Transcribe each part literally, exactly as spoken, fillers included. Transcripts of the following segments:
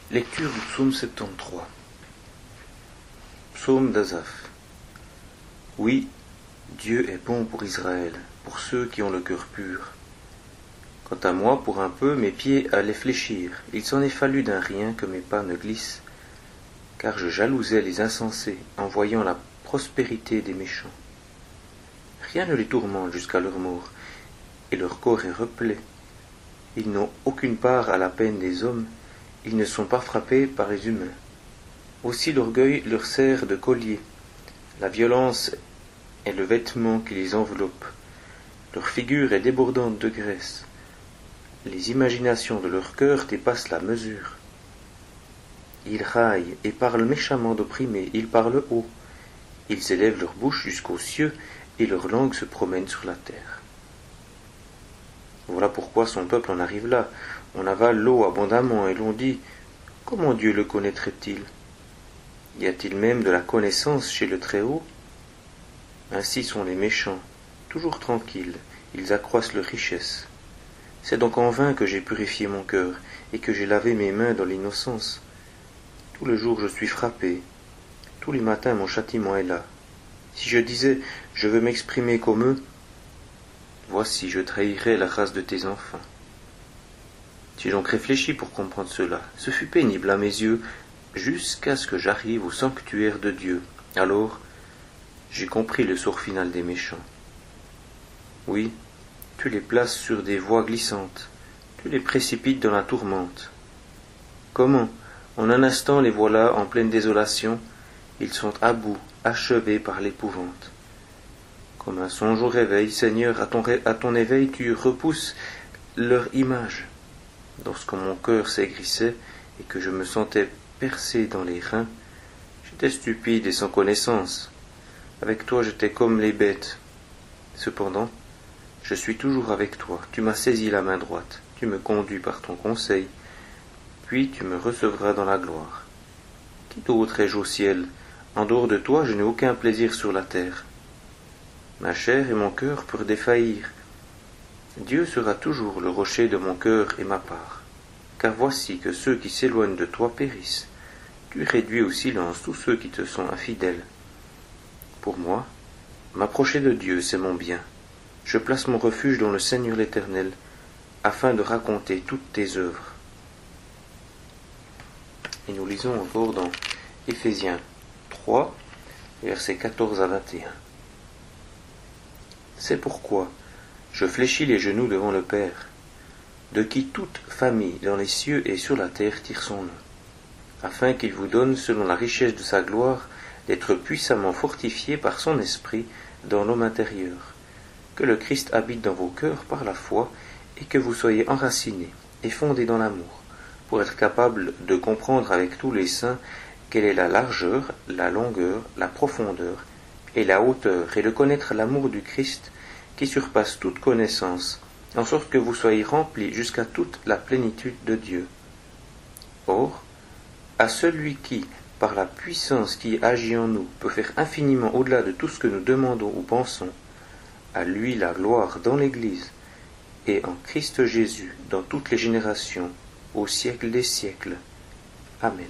Lecture du psaume soixante-treize. Psaume d'Asaph. Oui, Dieu est bon pour Israël, pour ceux qui ont le cœur pur. Quant à moi, pour un peu, mes pieds allaient fléchir. Il s'en est fallu d'un rien que mes pas ne glissent, car je jalousais les insensés en voyant la prospérité des méchants. Rien ne les tourmente jusqu'à leur mort, et leur corps est replet. Ils n'ont aucune part à la peine des hommes, ils ne sont pas frappés par les humains. Aussi l'orgueil leur sert de collier, la violence est le vêtement qui les enveloppe, leur figure est débordante de graisse, les imaginations de leur cœur dépassent la mesure. Ils raillent et parlent méchamment d'opprimés, ils parlent haut, ils élèvent leur bouche jusqu'aux cieux et leur langue se promène sur la terre. Voilà pourquoi son peuple en arrive là. On avale l'eau abondamment et l'on dit « Comment Dieu le connaîtrait-il ? Y a-t-il même de la connaissance chez le Très-Haut ? Ainsi sont les méchants, toujours tranquilles, ils accroissent leur richesse. C'est donc en vain que j'ai purifié mon cœur et que j'ai lavé mes mains dans l'innocence. Tout le jour je suis frappé, tous les matins mon châtiment est là. Si je disais « Je veux m'exprimer comme eux », voici je trahirais la race de tes enfants. J'ai donc réfléchi pour comprendre cela. Ce fut pénible à mes yeux, jusqu'à ce que j'arrive au sanctuaire de Dieu. Alors, j'ai compris le sort final des méchants. Oui, tu les places sur des voies glissantes, tu les précipites dans la tourmente. Comment, en un instant les voilà en pleine désolation, ils sont à bout, achevés par l'épouvante. Comme un songe au réveil, Seigneur, à ton, ré... à ton éveil tu repousses leur image. Lorsque mon cœur s'aigrissait et que je me sentais percé dans les reins, j'étais stupide et sans connaissance. Avec toi j'étais comme les bêtes. Cependant, je suis toujours avec toi. Tu m'as saisi la main droite, tu me conduis par ton conseil, puis tu me recevras dans la gloire. Qui d'autre ai-je au ciel ? En dehors de toi, je n'ai aucun plaisir sur la terre. Ma chair et mon cœur peuvent défaillir. Dieu sera toujours le rocher de mon cœur et ma part. Car voici que ceux qui s'éloignent de toi périssent. Tu réduis au silence tous ceux qui te sont infidèles. Pour moi, m'approcher de Dieu, c'est mon bien. Je place mon refuge dans le Seigneur l'Éternel, afin de raconter toutes tes œuvres. Et nous lisons encore dans Éphésiens trois, versets quatorze à vingt et un. C'est pourquoi je fléchis les genoux devant le Père, de qui toute famille dans les cieux et sur la terre tire son nom, afin qu'il vous donne, selon la richesse de sa gloire, d'être puissamment fortifiés par son esprit dans l'homme intérieur, que le Christ habite dans vos cœurs par la foi, et que vous soyez enracinés et fondés dans l'amour, pour être capables de comprendre avec tous les saints quelle est la largeur, la longueur, la profondeur et la hauteur, et de connaître l'amour du Christ, qui surpasse toute connaissance, en sorte que vous soyez remplis jusqu'à toute la plénitude de Dieu. Or, à celui qui, par la puissance qui agit en nous, peut faire infiniment au-delà de tout ce que nous demandons ou pensons, à lui la gloire dans l'Église, et en Christ Jésus, dans toutes les générations, au siècle des siècles. Amen.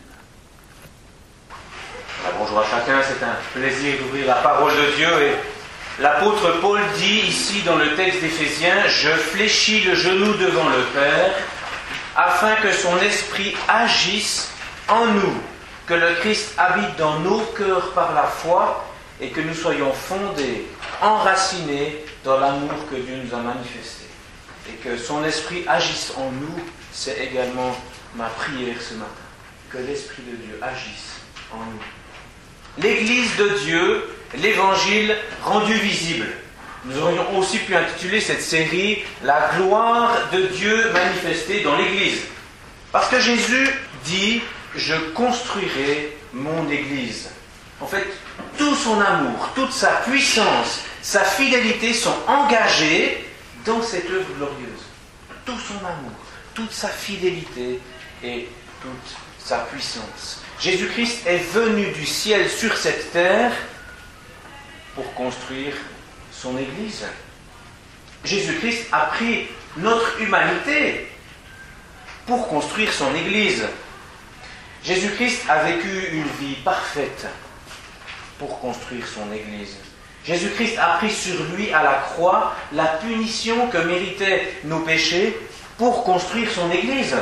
Alors, bonjour à chacun, c'est un plaisir d'ouvrir la parole de Dieu et l'apôtre Paul dit ici dans le texte d'Éphésiens « Je fléchis le genou devant le Père, afin que son esprit agisse en nous, que le Christ habite dans nos cœurs par la foi et que nous soyons fondés, enracinés dans l'amour que Dieu nous a manifesté. Et que son esprit agisse en nous, c'est également ma prière ce matin. Que l'Esprit de Dieu agisse en nous. L'Église de Dieu, l'Évangile rendu visible. Nous aurions aussi pu intituler cette série « La gloire de Dieu manifestée dans l'Église ». Parce que Jésus dit « Je construirai mon Église ». En fait, tout son amour, toute sa puissance, sa fidélité sont engagés dans cette œuvre glorieuse. Tout son amour, toute sa fidélité et toute sa puissance. Jésus-Christ est venu du ciel sur cette terre pour construire son Église. Jésus-Christ a pris notre humanité pour construire son Église. Jésus-Christ a vécu une vie parfaite pour construire son Église. Jésus-Christ a pris sur lui à la croix la punition que méritaient nos péchés pour construire son Église.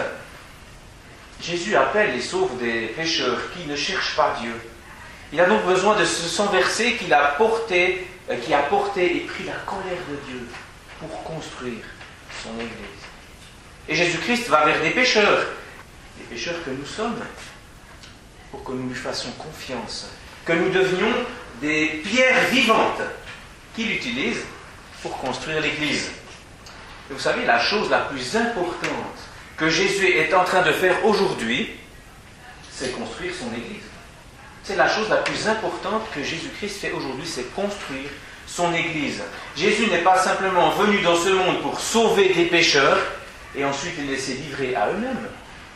Jésus appelle et sauve des pécheurs qui ne cherchent pas Dieu. Il a donc besoin de ce sang versé qu'il a porté, euh, qui a porté et pris la colère de Dieu pour construire son Église. Et Jésus-Christ va vers des pécheurs, des pécheurs que nous sommes, pour que nous lui fassions confiance, que nous devenions des pierres vivantes qu'il utilise pour construire l'Église. Et vous savez, la chose la plus importante que Jésus est en train de faire aujourd'hui, c'est construire son Église. C'est la chose la plus importante que Jésus-Christ fait aujourd'hui, c'est construire son Église. Jésus n'est pas simplement venu dans ce monde pour sauver des pécheurs et ensuite les laisser livrer à eux-mêmes.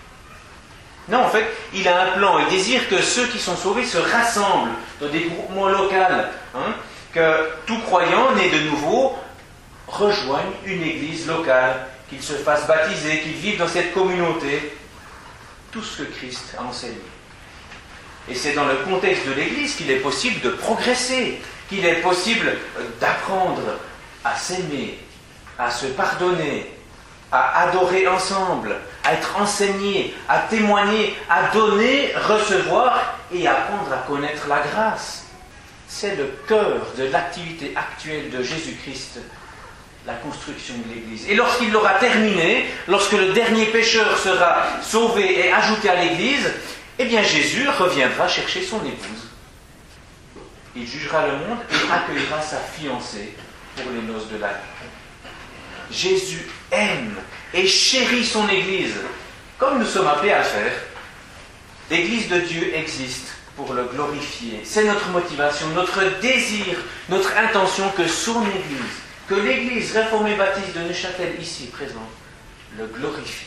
Non, en fait, il a un plan. Il désire que ceux qui sont sauvés se rassemblent dans des groupements locaux, hein, que tout croyant né de nouveau rejoigne une église locale, qu'il se fasse baptiser, qu'il vive dans cette communauté. Tout ce que Christ a enseigné. Et c'est dans le contexte de l'église qu'il est possible de progresser, qu'il est possible d'apprendre à s'aimer, à se pardonner, à adorer ensemble, à être enseigné, à témoigner, à donner, recevoir et apprendre à connaître la grâce. C'est le cœur de l'activité actuelle de Jésus-Christ, la construction de l'Église. Et lorsqu'il l'aura terminé, lorsque le dernier pécheur sera sauvé et ajouté à l'Église, eh bien Jésus reviendra chercher son épouse. Il jugera le monde et accueillera sa fiancée pour les noces de la vie. Jésus aime et chérit son Église, comme nous sommes appelés à le faire. L'Église de Dieu existe pour le glorifier. C'est notre motivation, notre désir, notre intention que son Église, que l'Église réformée baptiste de Neuchâtel ici présente, le glorifie.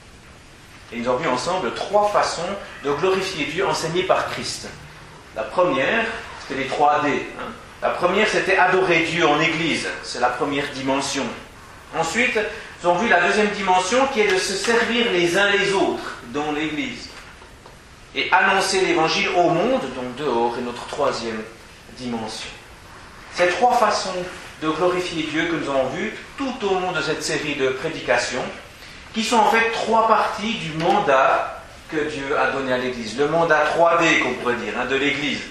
Et nous avons vu ensemble trois façons de glorifier Dieu enseignées par Christ. La première, c'était les trois D. Hein. La première, c'était adorer Dieu en Église. C'est la première dimension. Ensuite, nous avons vu la deuxième dimension qui est de se servir les uns les autres dans l'Église et annoncer l'Évangile au monde, donc dehors, est notre troisième dimension. Ces trois façons de glorifier Dieu que nous avons vues tout au long de cette série de prédications, qui sont en fait trois parties du mandat que Dieu a donné à l'Église. Le mandat trois D, qu'on pourrait dire, hein, de l'Église.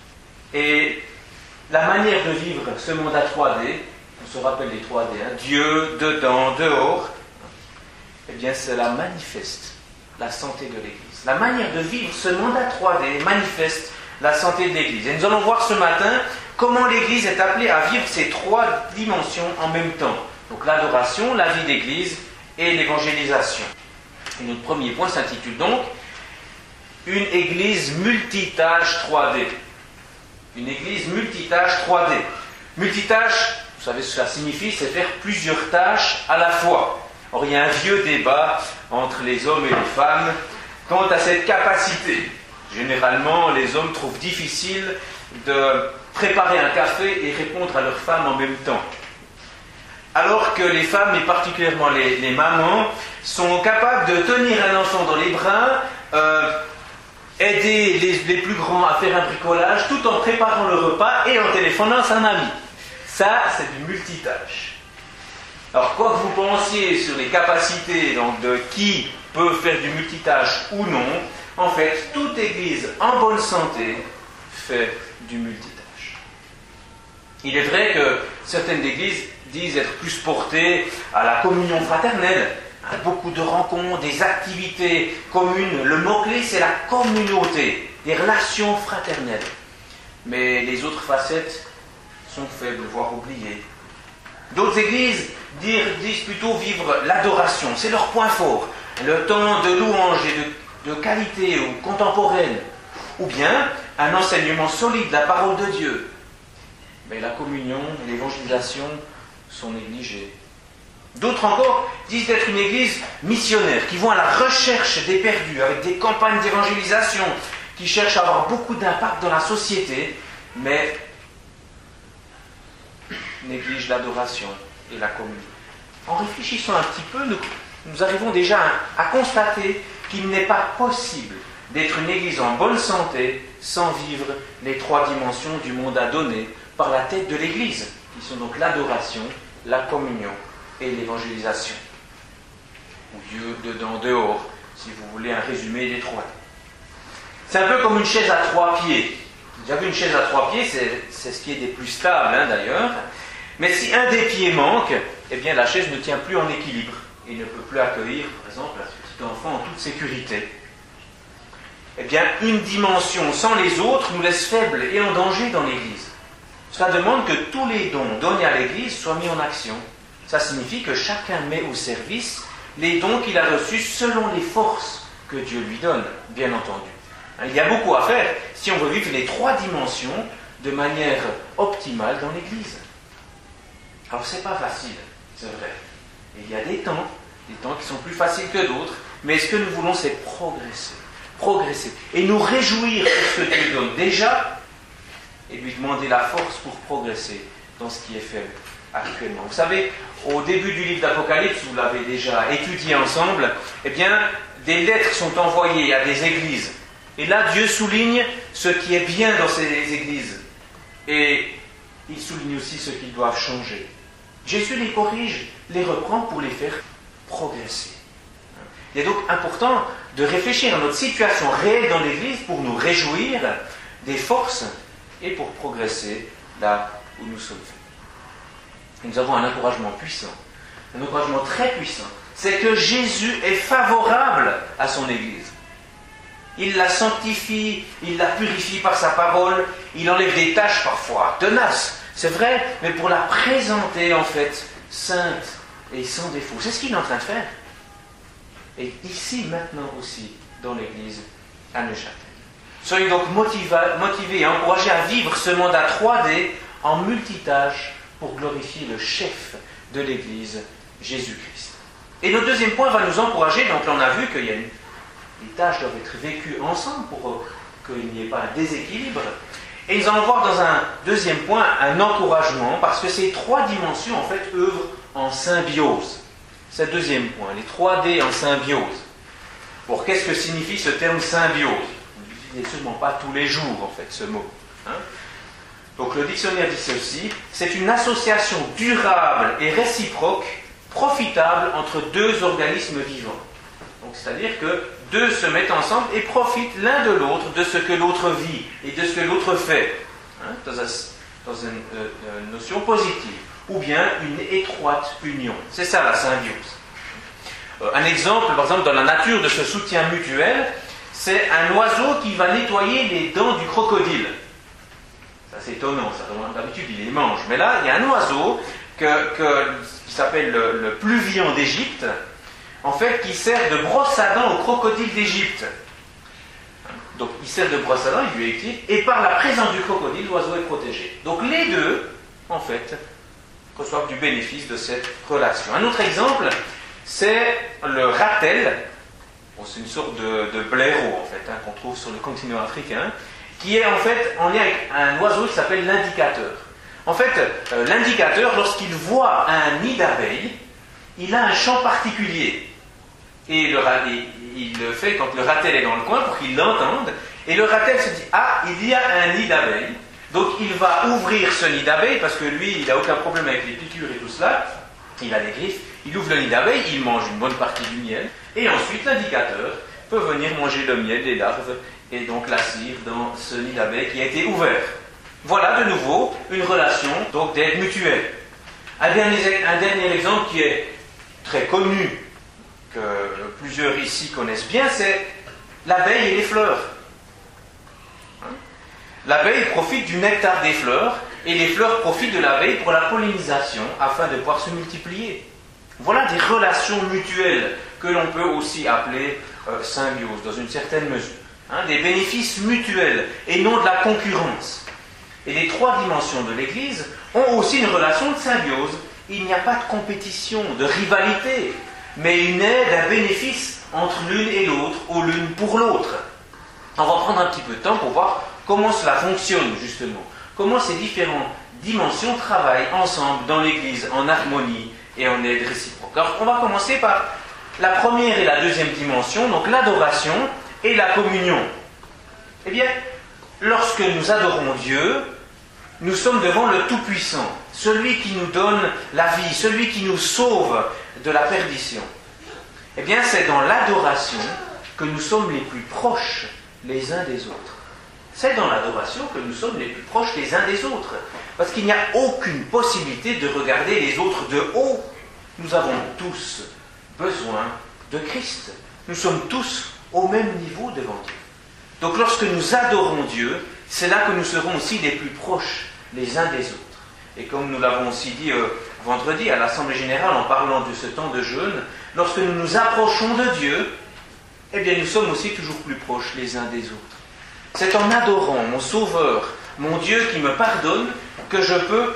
Et la manière de vivre ce mandat trois D, on se rappelle les trois D, hein, Dieu, dedans, dehors, eh bien cela manifeste la santé de l'Église. La manière de vivre ce mandat trois D manifeste la santé de l'Église. Et nous allons voir ce matin comment l'Église est appelée à vivre ces trois dimensions en même temps. Donc l'adoration, la vie d'Église et l'évangélisation. Et notre premier point s'intitule donc une Église multitâche trois D. Une Église multitâche trois D. Multitâche, vous savez ce que ça signifie, c'est faire plusieurs tâches à la fois. Or, il y a un vieux débat entre les hommes et les femmes quant à cette capacité. Généralement, les hommes trouvent difficile de préparer un café et répondre à leur femme en même temps. Alors que les femmes, et particulièrement les, les mamans, sont capables de tenir un enfant dans les bras, euh, aider les, les plus grands à faire un bricolage, tout en préparant le repas et en téléphonant à un ami. Ça, c'est du multitâche. Alors, quoi que vous pensiez sur les capacités donc, de qui peut faire du multitâche ou non, en fait, toute église en bonne santé fait du multitâche. Il est vrai que certaines églises disent être plus portées à la communion fraternelle, à beaucoup de rencontres, des activités communes. Le mot-clé, c'est la communauté, des relations fraternelles. Mais les autres facettes sont faibles, voire oubliées. D'autres églises disent plutôt vivre l'adoration, c'est leur point fort. Le temps de louange et de, de qualité ou contemporaine. Ou bien un enseignement solide de la parole de Dieu. Mais la communion et l'évangélisation sont négligées. D'autres encore disent être une église missionnaire, qui vont à la recherche des perdus, avec des campagnes d'évangélisation, qui cherchent à avoir beaucoup d'impact dans la société, mais négligent l'adoration et la communion. En réfléchissant un petit peu, nous, nous arrivons déjà à, à constater qu'il n'est pas possible d'être une Église en bonne santé sans vivre les trois dimensions du monde à donner par la tête de l'Église, qui sont donc l'adoration, la communion et l'évangélisation. Ou Dieu dedans, dehors, si vous voulez un résumé des trois. C'est un peu comme une chaise à trois pieds. Vous avez une chaise à trois pieds, c'est, c'est ce qui est des plus stables hein, d'ailleurs. Mais si un des pieds manque, eh bien la chaise ne tient plus en équilibre et ne peut plus accueillir, par exemple, un petit enfant en toute sécurité. Eh bien, une dimension sans les autres nous laisse faibles et en danger dans l'Église. Cela demande que tous les dons donnés à l'Église soient mis en action. Ça signifie que chacun met au service les dons qu'il a reçus selon les forces que Dieu lui donne, bien entendu. Il y a beaucoup à faire si on veut vivre les trois dimensions de manière optimale dans l'Église. Alors, c'est pas facile, c'est vrai. Il y a des temps, des temps qui sont plus faciles que d'autres, mais ce que nous voulons, c'est progresser. Progresser. Et nous réjouir de ce que Dieu donne déjà, et lui demander la force pour progresser dans ce qui est fait actuellement. Vous savez, au début du livre d'Apocalypse, vous l'avez déjà étudié ensemble, eh bien, des lettres sont envoyées à des églises. Et là, Dieu souligne ce qui est bien dans ces églises. Et il souligne aussi ce qu'ils doivent changer. Jésus les corrige, les reprend pour les faire progresser. Il est donc important de réfléchir à notre situation réelle dans l'Église pour nous réjouir des forces et pour progresser là où nous sommes faits. Nous avons un encouragement puissant, un encouragement très puissant. C'est que Jésus est favorable à son Église. Il la sanctifie, il la purifie par sa parole, il enlève des tâches parfois tenaces, c'est vrai, mais pour la présenter en fait sainte et sans défaut. C'est ce qu'il est en train de faire. Et ici, maintenant aussi, dans l'Église à Neuchâtel. Soyez donc motivés, motivés et encouragés à vivre ce mandat trois D en multitâche pour glorifier le chef de l'Église, Jésus-Christ. Et notre deuxième point va nous encourager, donc là on a vu qu'il y a une les tâches doivent être vécues ensemble pour qu'il n'y ait pas un déséquilibre. Et nous allons voir dans un deuxième point un encouragement, parce que ces trois dimensions, en fait, œuvrent en symbiose. C'est le deuxième point, les trois D en symbiose. Bon, qu'est-ce que signifie ce terme symbiose? Vous n'utilisez sûrement pas tous les jours, en fait, ce mot. Hein? Donc le dictionnaire dit ceci, c'est une association durable et réciproque, profitable entre deux organismes vivants. Donc c'est-à-dire que deux se mettent ensemble et profitent l'un de l'autre de ce que l'autre vit et de ce que l'autre fait, hein, dans, un, dans une, euh, une notion positive, ou bien une étroite union. C'est ça la symbiose. Euh, un exemple, par exemple, dans la nature de ce soutien mutuel, c'est un oiseau qui va nettoyer les dents du crocodile. Ça c'est étonnant, ça, d'habitude il les mange. Mais là, il y a un oiseau que, que, qui s'appelle le, le pluvion d'Égypte, en fait, qui sert de brosse à dents au crocodile d'Égypte. Donc, il sert de brosse à dents, il lui est utile, et par la présence du crocodile, l'oiseau est protégé. Donc, les deux, en fait, reçoivent du bénéfice de cette relation. Un autre exemple, c'est le ratel. Bon, c'est une sorte de, de blaireau, en fait, hein, qu'on trouve sur le continent africain, qui est en fait en lien avec un oiseau qui s'appelle l'indicateur. En fait, euh, l'indicateur, lorsqu'il voit un nid d'abeilles, il a un chant particulier. Et le, il, il le fait quand le ratel est dans le coin pour qu'il l'entende. Et le ratel se dit, ah, il y a un nid d'abeilles. Donc il va ouvrir ce nid d'abeilles, parce que lui, il n'a aucun problème avec les piqûres et tout cela. Il a des griffes. Il ouvre le nid d'abeilles, il mange une bonne partie du miel. Et ensuite, l'indicateur peut venir manger le miel, les larves, et donc la cire dans ce nid d'abeilles qui a été ouvert. Voilà de nouveau une relation donc d'aide mutuelle. Un dernier, un dernier exemple qui est très connu, que plusieurs ici connaissent bien, c'est l'abeille et les fleurs. Hein? L'abeille profite du nectar des fleurs, et les fleurs profitent de l'abeille pour la pollinisation, afin de pouvoir se multiplier. Voilà des relations mutuelles que l'on peut aussi appeler euh, symbiose, dans une certaine mesure. Hein? Des bénéfices mutuels, et non de la concurrence. Et les trois dimensions de l'Église ont aussi une relation de symbiose. Il n'y a pas de compétition, de rivalité, mais une aide, un bénéfice entre l'une et l'autre, ou l'une pour l'autre. On va prendre un petit peu de temps pour voir comment cela fonctionne, justement. Comment ces différentes dimensions travaillent ensemble dans l'Église, en harmonie et en aide réciproque. Alors, on va commencer par la première et la deuxième dimension, donc l'adoration et la communion? Eh bien, lorsque nous adorons Dieu, nous sommes devant le Tout-Puissant, celui qui nous donne la vie, celui qui nous sauve de la perdition. Eh bien, c'est dans l'adoration que nous sommes les plus proches les uns des autres. C'est dans l'adoration que nous sommes les plus proches les uns des autres. Parce qu'il n'y a aucune possibilité de regarder les autres de haut. Nous avons tous besoin de Christ. Nous sommes tous au même niveau devant Dieu. Donc lorsque nous adorons Dieu, c'est là que nous serons aussi les plus proches les uns des autres. Et comme nous l'avons aussi dit euh, vendredi à l'Assemblée Générale en parlant de ce temps de jeûne, lorsque nous nous approchons de Dieu, eh bien nous sommes aussi toujours plus proches les uns des autres. C'est en adorant mon Sauveur, mon Dieu qui me pardonne, que je peux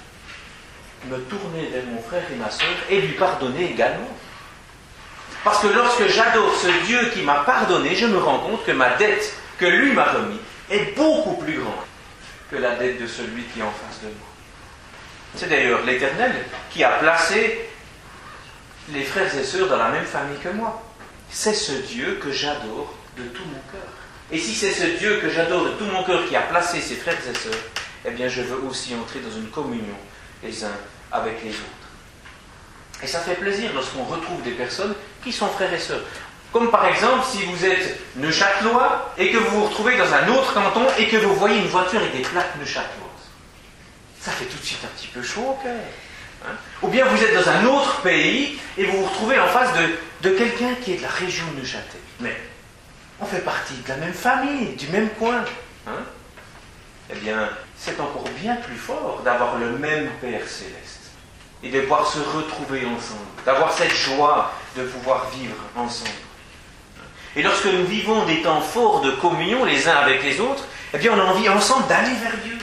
me tourner vers mon frère et ma sœur et lui pardonner également. Parce que lorsque j'adore ce Dieu qui m'a pardonné, je me rends compte que ma dette que lui m'a remis est beaucoup plus grande que la dette de celui qui est en face de moi. C'est d'ailleurs l'Éternel qui a placé les frères et sœurs dans la même famille que moi. C'est ce Dieu que j'adore de tout mon cœur. Et si c'est ce Dieu que j'adore de tout mon cœur qui a placé ses frères et sœurs, eh bien je veux aussi entrer dans une communion les uns avec les autres. Et ça fait plaisir lorsqu'on retrouve des personnes qui sont frères et sœurs. Comme par exemple, si vous êtes neuchâtelois et que vous vous retrouvez dans un autre canton et que vous voyez une voiture avec des plaques neuchâteloises. Ça fait tout de suite un petit peu chaud au cœur. Hein? Ou bien vous êtes dans un autre pays et vous vous retrouvez en face de, de quelqu'un qui est de la région de Neuchâtel. Mais on fait partie de la même famille, du même coin. Hein? Eh bien, c'est encore bien plus fort d'avoir le même Père Céleste et de pouvoir se retrouver ensemble, d'avoir cette joie de pouvoir vivre ensemble. Et lorsque nous vivons des temps forts de communion les uns avec les autres, eh bien on a envie ensemble d'aller vers Dieu.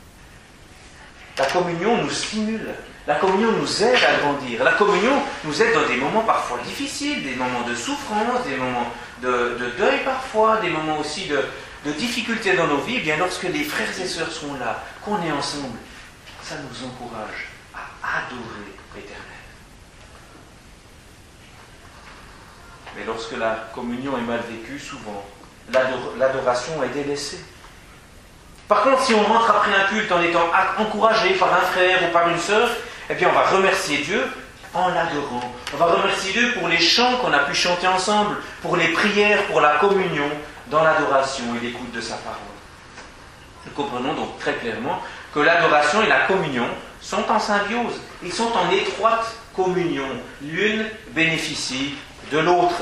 La communion nous stimule, la communion nous aide à grandir, la communion nous aide dans des moments parfois difficiles, des moments de souffrance, des moments de, de deuil parfois, des moments aussi de, de difficultés dans nos vies. Eh bien lorsque les frères et sœurs sont là, qu'on est ensemble, ça nous encourage à adorer l'Éternel. Mais lorsque la communion est mal vécue, souvent, l'ador- l'adoration est délaissée. Par contre, si on rentre après un culte en étant encouragé par un frère ou par une sœur, eh bien on va remercier Dieu en l'adorant. On va remercier Dieu pour les chants qu'on a pu chanter ensemble, pour les prières, pour la communion, dans l'adoration et l'écoute de sa parole. Nous comprenons donc très clairement que l'adoration et la communion sont en symbiose. Ils sont en étroite communion. L'une bénéficie de l'autre.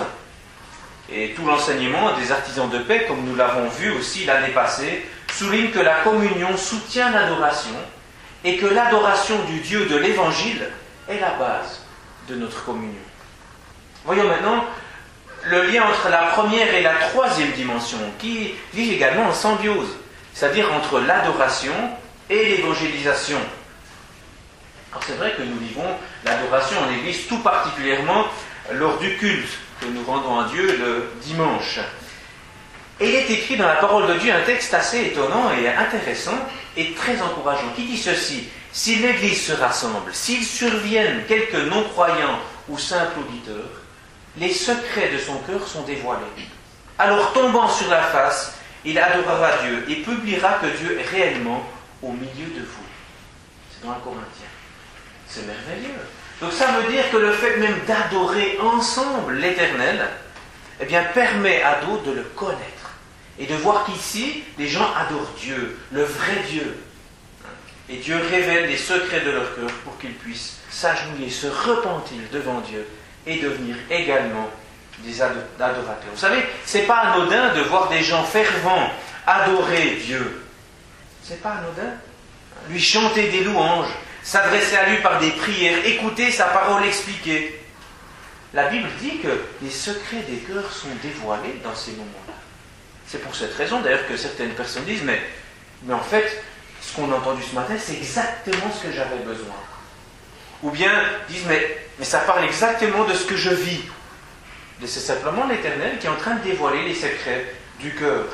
Et tout l'enseignement des artisans de paix, comme nous l'avons vu aussi l'année passée, souligne que la communion soutient l'adoration et que l'adoration du Dieu de l'Évangile est la base de notre communion. Voyons maintenant le lien entre la première et la troisième dimension, qui vivent également en symbiose, c'est-à-dire entre l'adoration et l'évangélisation. Alors c'est vrai que nous vivons l'adoration en Église tout particulièrement lors du culte que nous rendons à Dieu le dimanche. Et il est écrit dans la parole de Dieu un texte assez étonnant et intéressant et très encourageant qui dit ceci: si l'Église se rassemble, s'il surviennent quelques non-croyants ou simples auditeurs, les secrets de son cœur sont dévoilés. Alors tombant sur la face, il adorera Dieu et publiera que Dieu est réellement au milieu de vous. C'est dans un Corinthien. C'est merveilleux. Donc ça veut dire que le fait même d'adorer ensemble l'Éternel, eh bien, permet à d'autres de le connaître. Et de voir qu'ici, les gens adorent Dieu, le vrai Dieu. Et Dieu révèle les secrets de leur cœur pour qu'ils puissent s'agenouiller, se repentir devant Dieu et devenir également des adorateurs. Vous savez, c'est pas anodin de voir des gens fervents adorer Dieu. C'est pas anodin. Lui chanter des louanges, s'adresser à lui par des prières, écouter sa parole expliquée. La Bible dit que les secrets des cœurs sont dévoilés dans ces moments-là. C'est pour cette raison d'ailleurs que certaines personnes disent mais, mais en fait, ce qu'on a entendu ce matin, c'est exactement ce que j'avais besoin. Ou bien disent mais, mais ça parle exactement de ce que je vis. Et c'est simplement l'Éternel qui est en train de dévoiler les secrets du cœur.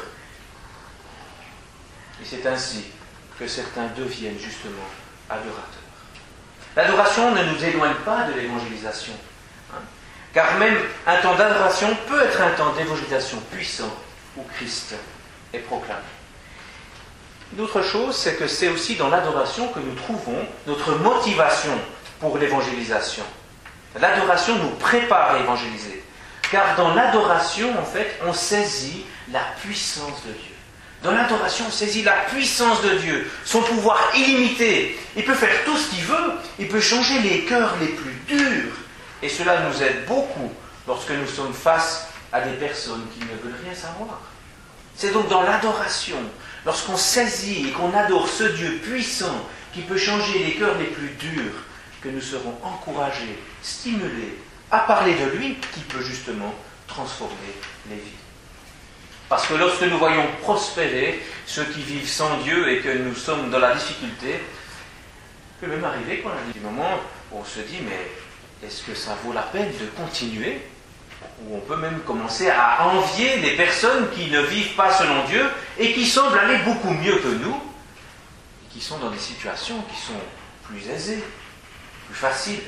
Et c'est ainsi que certains deviennent justement adorateurs. L'adoration ne nous éloigne pas de l'évangélisation. Hein. car même un temps d'adoration peut être un temps d'évangélisation puissant où Christ est proclamé. Une autre chose, c'est que c'est aussi dans l'adoration que nous trouvons notre motivation pour l'évangélisation. L'adoration nous prépare à évangéliser, car dans l'adoration, en fait, on saisit la puissance de Dieu. Dans l'adoration, on saisit la puissance de Dieu, son pouvoir illimité. Il peut faire tout ce qu'il veut, il peut changer les cœurs les plus durs. Et cela nous aide beaucoup lorsque nous sommes face à des personnes qui ne veulent rien savoir. C'est donc dans l'adoration, lorsqu'on saisit et qu'on adore ce Dieu puissant qui peut changer les cœurs les plus durs, que nous serons encouragés, stimulés à parler de lui qui peut justement transformer les vies. Parce que lorsque nous voyons prospérer ceux qui vivent sans Dieu et que nous sommes dans la difficulté, il peut même arriver qu'on a des moments où on se dit, mais est-ce que ça vaut la peine de continuer ? Ou on peut même commencer à envier les personnes qui ne vivent pas selon Dieu et qui semblent aller beaucoup mieux que nous, et qui sont dans des situations qui sont plus aisées, plus faciles.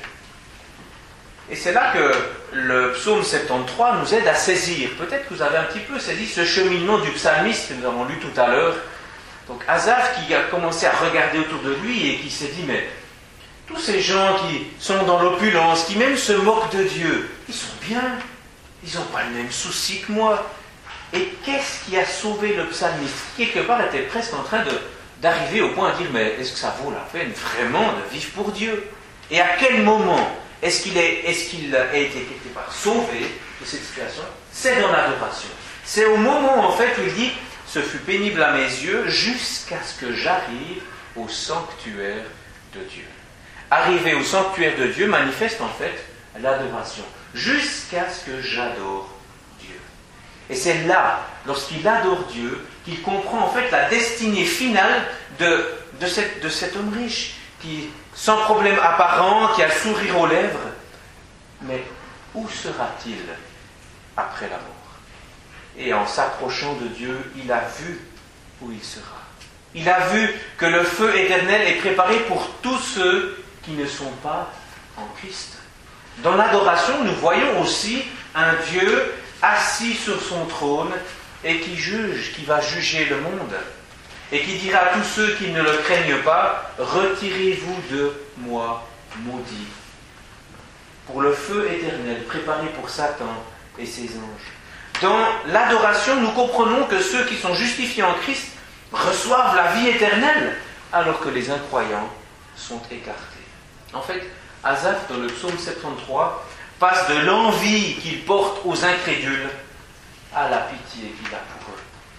Et c'est là que le psaume soixante-treize nous aide à saisir. Peut-être que vous avez un petit peu saisi ce cheminement du psalmiste que nous avons lu tout à l'heure. Donc Asaph qui a commencé à regarder autour de lui et qui s'est dit, mais tous ces gens qui sont dans l'opulence, qui même se moquent de Dieu, ils sont bien, ils n'ont pas le même souci que moi. Et qu'est-ce qui a sauvé le psalmiste ? Quelque part était presque en train de, d'arriver au point de dire, mais est-ce que ça vaut la peine vraiment de vivre pour Dieu ? Et à quel moment est-ce qu'il, est, est-ce qu'il a été quelque part sauvé de cette situation ? C'est dans l'adoration. C'est au moment en fait où il dit, ce fut pénible à mes yeux jusqu'à ce que j'arrive au sanctuaire de Dieu. Arriver au sanctuaire de Dieu manifeste en fait l'adoration. Jusqu'à ce que j'adore Dieu. Et c'est là, lorsqu'il adore Dieu, qu'il comprend en fait la destinée finale de, de, cette, de cet homme riche, qui, sans problème apparent, qui a le sourire aux lèvres. Mais où sera-t-il après la mort ? Et en s'approchant de Dieu, il a vu où il sera. Il a vu que le feu éternel est préparé pour tous ceux qui ne sont pas en Christ. Dans l'adoration, nous voyons aussi un Dieu assis sur son trône et qui juge, qui va juger le monde. Et qui dira à tous ceux qui ne le craignent pas, retirez-vous de moi, maudit. Pour le feu éternel préparé pour Satan et ses anges. Dans l'adoration, nous comprenons que ceux qui sont justifiés en Christ reçoivent la vie éternelle, alors que les incroyants sont écartés. En fait, Asaph, dans le psaume soixante-treize, passe de l'envie qu'il porte aux incrédules à la pitié qu'il a pour eux.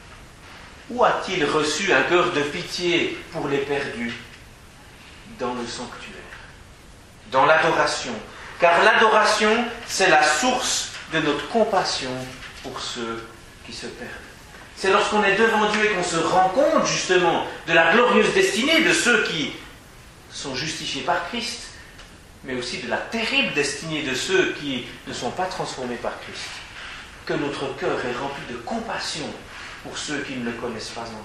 Où a-t-il reçu un cœur de pitié pour les perdus ? Dans le sanctuaire, dans l'adoration. Car l'adoration, c'est la source de notre compassion pour ceux qui se perdent. C'est lorsqu'on est devant Dieu et qu'on se rend compte justement de la glorieuse destinée de ceux qui sont justifiés par Christ, mais aussi de la terrible destinée de ceux qui ne sont pas transformés par Christ, que notre cœur est rempli de compassion pour ceux qui ne le connaissent pas encore.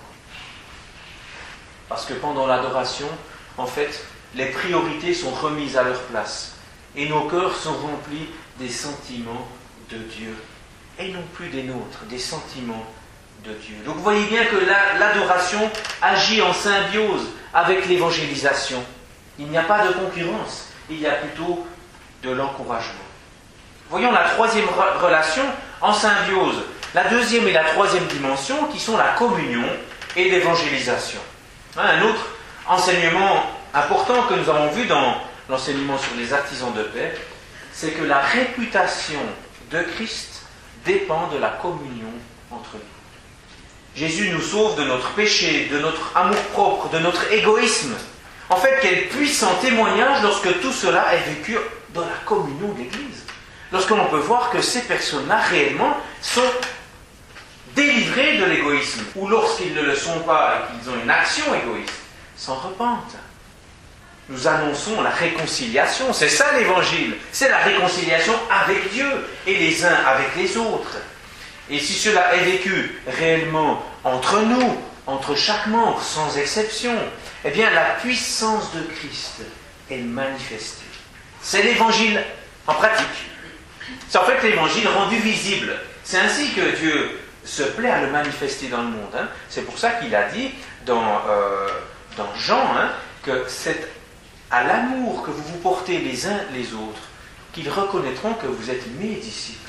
Parce que pendant l'adoration, en fait, les priorités sont remises à leur place et nos cœurs sont remplis des sentiments de Dieu et non plus des nôtres, des sentiments de Dieu. Donc vous voyez bien que la, l'adoration agit en symbiose avec l'évangélisation. Il n'y a pas de concurrence, il y a plutôt de l'encouragement. Voyons la troisième relation en symbiose. La deuxième et la troisième dimension qui sont la communion et l'évangélisation. Un autre enseignement important que nous avons vu dans l'enseignement sur les artisans de paix, c'est que la réputation de Christ dépend de la communion entre nous. Jésus nous sauve de notre péché, de notre amour-propre, de notre égoïsme. En fait, quel puissant témoignage lorsque tout cela est vécu dans la communion de l'Église. Lorsque l'on peut voir que ces personnes-là, réellement, sont délivrées de l'égoïsme, ou lorsqu'ils ne le sont pas et qu'ils ont une action égoïste, s'en repentent. Nous annonçons la réconciliation, c'est ça l'évangile, c'est la réconciliation avec Dieu et les uns avec les autres. Et si cela est vécu réellement entre nous, entre chaque membre, sans exception, eh bien la puissance de Christ est manifestée. C'est l'évangile en pratique. C'est en fait l'évangile rendu visible. C'est ainsi que Dieu se plaît à le manifester dans le monde. Hein. C'est pour ça qu'il a dit dans, euh, dans Jean hein, que c'est à l'amour que vous vous portez les uns les autres qu'ils reconnaîtront que vous êtes mes disciples.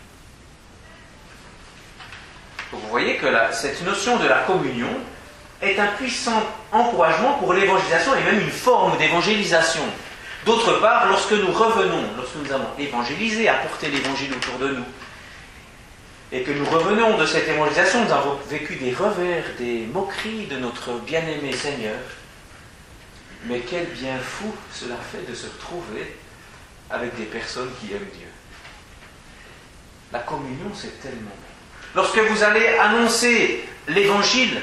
Donc vous voyez que la, cette notion de la communion est un puissant encouragement pour l'évangélisation et même une forme d'évangélisation. D'autre part, lorsque nous revenons, lorsque nous avons évangélisé, apporté l'évangile autour de nous, et que nous revenons de cette évangélisation, nous avons vécu des revers, des moqueries de notre bien-aimé Seigneur. Mais quel bien fou cela fait de se retrouver avec des personnes qui aiment Dieu. La communion, c'est tellement bon. Lorsque vous allez annoncer l'évangile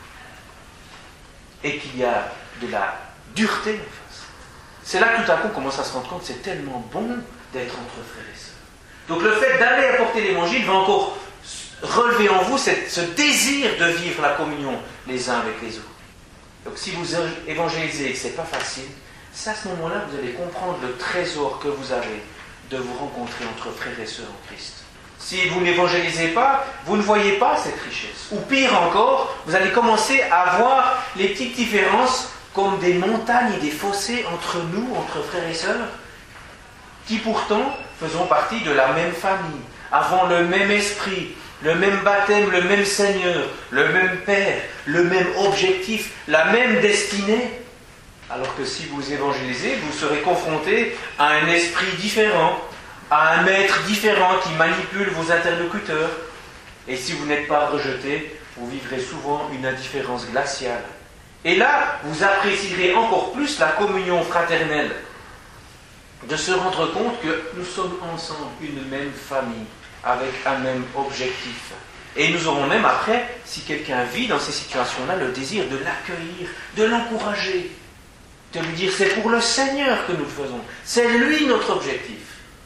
et qu'il y a de la dureté en face, c'est là que tout à coup on commence à se rendre compte que c'est tellement bon d'être entre frères et sœurs. Donc le fait d'aller apporter l'évangile va encore relever en vous cette, ce désir de vivre la communion les uns avec les autres. Donc si vous évangélisez et que ce n'est pas facile, c'est à ce moment-là que vous allez comprendre le trésor que vous avez de vous rencontrer entre frères et sœurs en Christ. Si vous n'évangélisez pas, vous ne voyez pas cette richesse. Ou pire encore, vous allez commencer à voir les petites différences comme des montagnes et des fossés entre nous, entre frères et sœurs, qui pourtant faisons partie de la même famille, avons le même esprit, le même baptême, le même Seigneur, le même Père, le même objectif, la même destinée. Alors que si vous évangélisez, vous serez confronté à un esprit différent, à un maître différent qui manipule vos interlocuteurs. Et si vous n'êtes pas rejeté, vous vivrez souvent une indifférence glaciale. Et là, vous apprécierez encore plus la communion fraternelle, de se rendre compte que nous sommes ensemble une même famille, avec un même objectif. Et nous aurons même après, si quelqu'un vit dans ces situations-là, le désir de l'accueillir, de l'encourager, de lui dire c'est pour le Seigneur que nous le faisons, c'est lui notre objectif.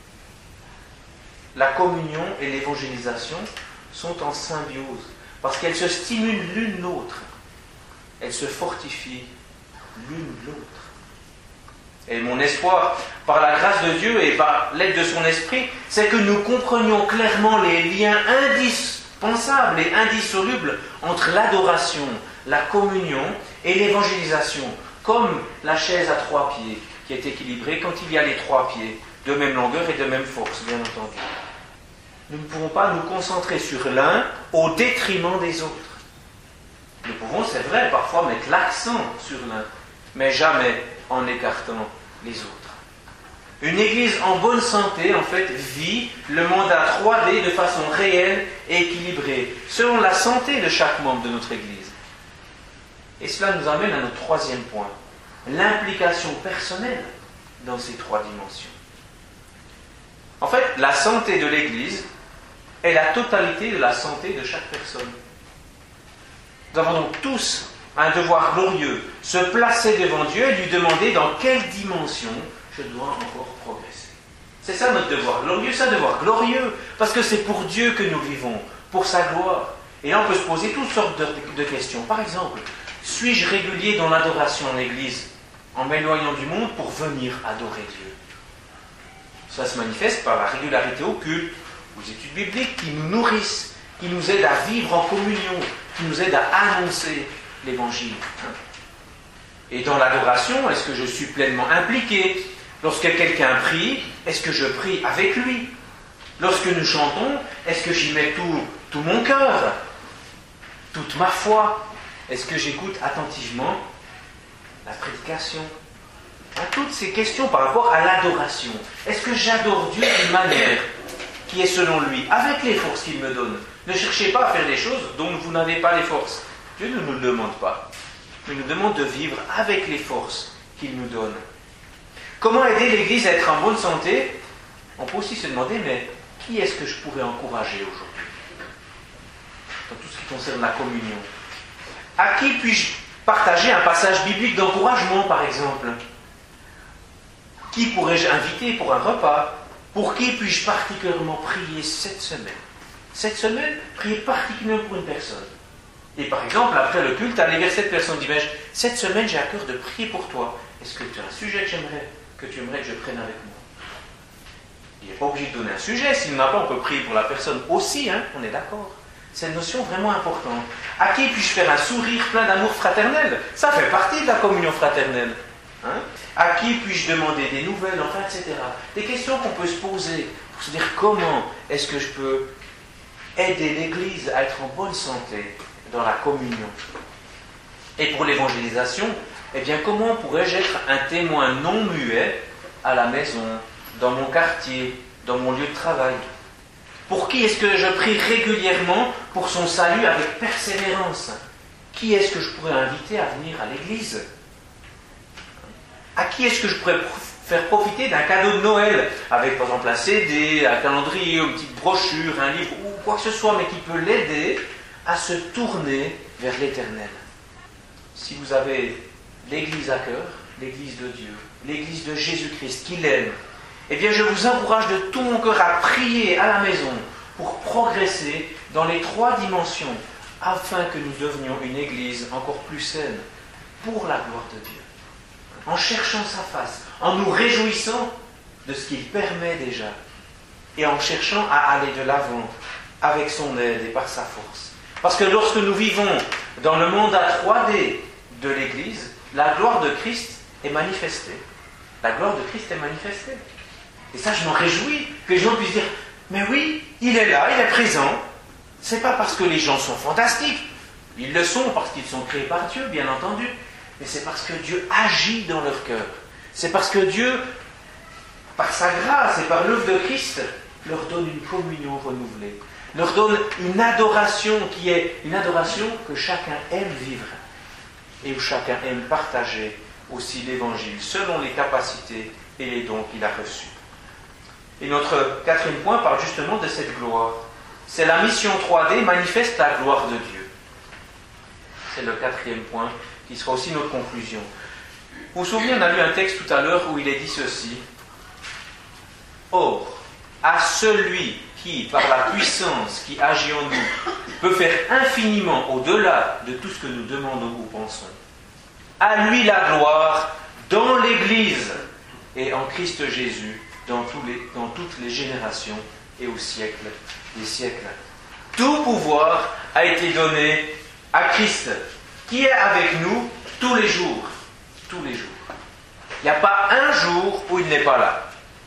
La communion et l'évangélisation sont en symbiose, parce qu'elles se stimulent l'une l'autre, elles se fortifient l'une l'autre. Et mon espoir, par la grâce de Dieu et par l'aide de son esprit, c'est que nous comprenions clairement les liens indispensables et indissolubles entre l'adoration, la communion et l'évangélisation, comme la chaise à trois pieds qui est équilibrée quand il y a les trois pieds, de même longueur et de même force, bien entendu. Nous ne pouvons pas nous concentrer sur l'un au détriment des autres. Nous pouvons, c'est vrai, parfois mettre l'accent sur l'un, mais jamais en écartant les autres. Une église en bonne santé, en fait, vit le mandat trois D de façon réelle et équilibrée, selon la santé de chaque membre de notre église. Et cela nous amène à notre troisième point, l'implication personnelle dans ces trois dimensions. En fait, la santé de l'église est la totalité de la santé de chaque personne. Nous avons donc tous un devoir glorieux, se placer devant Dieu et lui demander dans quelle dimension je dois encore progresser. C'est ça notre devoir glorieux, c'est un devoir glorieux, parce que c'est pour Dieu que nous vivons, pour sa gloire. Et là on peut se poser toutes sortes de, de questions. Par exemple, suis-je régulier dans l'adoration en église, en m'éloignant du monde pour venir adorer Dieu? Ça se manifeste par la régularité au culte, aux études bibliques qui nous nourrissent, qui nous aident à vivre en communion, qui nous aident à annoncer l'évangile. Et dans l'adoration, est-ce que je suis pleinement impliqué? Lorsque quelqu'un prie, est-ce que je prie avec lui? Lorsque nous chantons, est-ce que j'y mets tout, tout mon cœur, toute ma foi? Est-ce que j'écoute attentivement la prédication? À toutes ces questions par rapport à l'adoration. Est-ce que j'adore Dieu d'une manière qui est selon lui, avec les forces qu'il me donne? Ne cherchez pas à faire des choses dont vous n'avez pas les forces. Dieu ne nous le demande pas. Il nous demande de vivre avec les forces qu'il nous donne. Comment aider l'Église à être en bonne santé? On peut aussi se demander, mais qui est-ce que je pourrais encourager aujourd'hui dans tout ce qui concerne la communion? À qui puis-je partager un passage biblique d'encouragement, par exemple? Qui pourrais-je inviter pour un repas? Pour qui puis-je particulièrement prier cette semaine? Cette semaine, prier particulièrement pour une personne. Et par exemple, après le culte, aller vers cette personne, dire, cette semaine, j'ai à cœur de prier pour toi. Est-ce que tu as un sujet que j'aimerais, que tu aimerais que je prenne avec moi? Il n'est pas obligé de donner un sujet. S'il n'en a pas, on peut prier pour la personne aussi, hein, on est d'accord. C'est une notion vraiment importante. À qui puis-je faire un sourire plein d'amour fraternel? Ça fait partie de la communion fraternelle. Hein? À qui puis-je demander des nouvelles, enfin, et cetera. Des questions qu'on peut se poser pour se dire comment est-ce que je peux aider l'Église à être en bonne santé dans la communion. Et pour l'évangélisation, eh bien, comment pourrais-je être un témoin non muet à la maison, dans mon quartier, dans mon lieu de travail? Pour qui est-ce que je prie régulièrement pour son salut avec persévérance? Qui est-ce que je pourrais inviter à venir à l'église? À qui est-ce que je pourrais faire profiter d'un cadeau de Noël, avec par exemple un C D, un calendrier, une petite brochure, un livre, ou quoi que ce soit, mais qui peut l'aider à se tourner vers l'Éternel? Si vous avez l'Église à cœur, l'Église de Dieu, l'Église de Jésus-Christ, qui l'aime, eh bien je vous encourage de tout mon cœur à prier à la maison pour progresser dans les trois dimensions, afin que nous devenions une Église encore plus saine, pour la gloire de Dieu. En cherchant sa face, en nous réjouissant de ce qu'il permet déjà, et en cherchant à aller de l'avant avec son aide et par sa force. Parce que lorsque nous vivons dans le mandat trois D de l'Église, la gloire de Christ est manifestée. La gloire de Christ est manifestée. Et ça, je m'en réjouis, que les gens puissent dire, mais oui, il est là, il est présent. C'est pas parce que les gens sont fantastiques. Ils le sont parce qu'ils sont créés par Dieu, bien entendu. Mais c'est parce que Dieu agit dans leur cœur. C'est parce que Dieu, par sa grâce et par l'œuvre de Christ, leur donne une communion renouvelée. Leur donne une adoration qui est une adoration que chacun aime vivre. Et où chacun aime partager aussi l'Évangile, selon les capacités et les dons qu'il a reçus. Et notre quatrième point parle justement de cette gloire. C'est la mission trois D manifeste la gloire de Dieu. C'est le quatrième point qui sera aussi notre conclusion. Vous vous souvenez, on a lu un texte tout à l'heure où il est dit ceci. Or, à celui qui, par la puissance qui agit en nous, peut faire infiniment au-delà de tout ce que nous demandons ou pensons, à lui la gloire dans l'Église et en Christ Jésus dans, tous les, dans toutes les générations et au siècle des siècles. Tout pouvoir a été donné à Christ, qui est avec nous tous les jours. Tous les jours. Il n'y a pas un jour où il n'est pas là.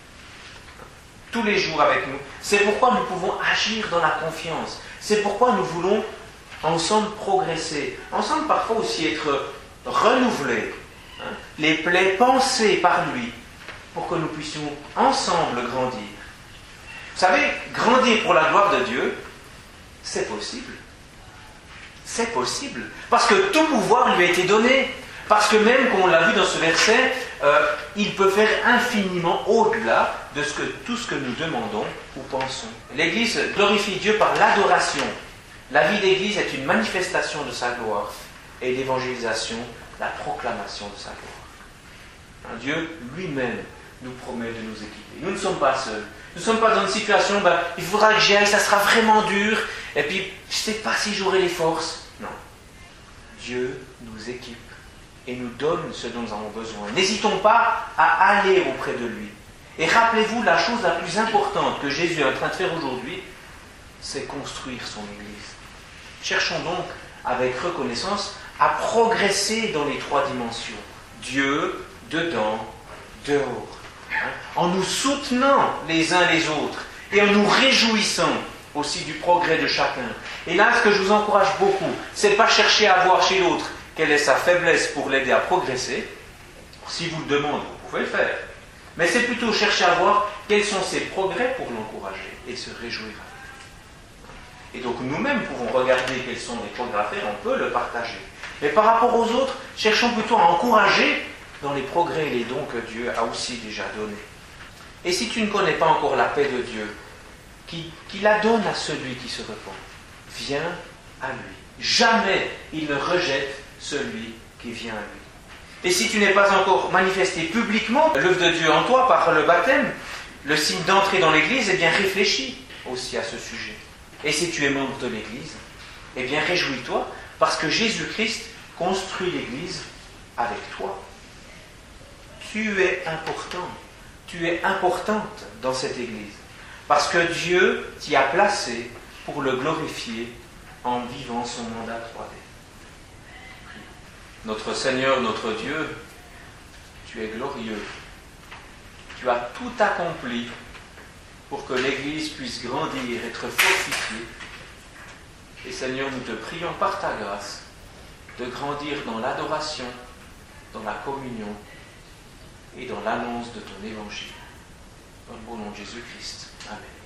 Tous les jours avec nous. C'est pourquoi nous pouvons agir dans la confiance. C'est pourquoi nous voulons ensemble progresser. Ensemble parfois aussi être renouvelés. Hein, les plaies pensées par lui pour que nous puissions ensemble grandir. Vous savez, grandir pour la gloire de Dieu, c'est possible. C'est possible. Parce que tout pouvoir lui a été donné. Parce que même, comme on l'a vu dans ce verset, euh, il peut faire infiniment au-delà de ce que, tout ce que nous demandons ou pensons. L'Église glorifie Dieu par l'adoration. La vie d'Église est une manifestation de sa gloire. Et l'évangélisation, la proclamation de sa gloire. Dieu lui-même nous promet de nous équiper. Nous ne sommes pas seuls. Nous ne sommes pas dans une situation, ben, il faudra que j'y aille, ça sera vraiment dur, et puis je ne sais pas si j'aurai les forces. Non. Dieu nous équipe et nous donne ce dont nous avons besoin. N'hésitons pas à aller auprès de lui. Et rappelez-vous, la chose la plus importante que Jésus est en train de faire aujourd'hui, c'est construire son Église. Cherchons donc, avec reconnaissance, à progresser dans les trois dimensions. Dieu, dedans, dehors. Hein, en nous soutenant les uns les autres et en nous réjouissant aussi du progrès de chacun. Et là, ce que je vous encourage beaucoup, c'est de ne pas chercher à voir chez l'autre quelle est sa faiblesse pour l'aider à progresser. Si vous le demandez, vous pouvez le faire. Mais c'est plutôt chercher à voir quels sont ses progrès pour l'encourager et se réjouir. Et donc nous-mêmes pouvons regarder quels sont les progrès à faire, on peut le partager. Mais par rapport aux autres, cherchons plutôt à encourager dans les progrès et les dons que Dieu a aussi déjà donnés. Et si tu ne connais pas encore la paix de Dieu, qui, qui la donne à celui qui se repent, viens à lui. Jamais il ne rejette celui qui vient à lui. Et si tu n'es pas encore manifesté publiquement l'œuvre de Dieu en toi par le baptême, le signe d'entrée dans l'Église, eh bien réfléchis aussi à ce sujet. Et si tu es membre de l'Église, eh bien réjouis-toi, parce que Jésus-Christ construit l'Église avec toi. Tu es important. tu es importante dans cette Église, parce que Dieu t'y a placé pour le glorifier en vivant son mandat trois D. Notre Seigneur, notre Dieu, tu es glorieux. Tu as tout accompli pour que l'Église puisse grandir, être fortifiée. Et Seigneur, nous te prions par ta grâce de grandir dans l'adoration, dans la communion et dans l'annonce de ton évangile. Dans le beau nom de Jésus-Christ. Amen.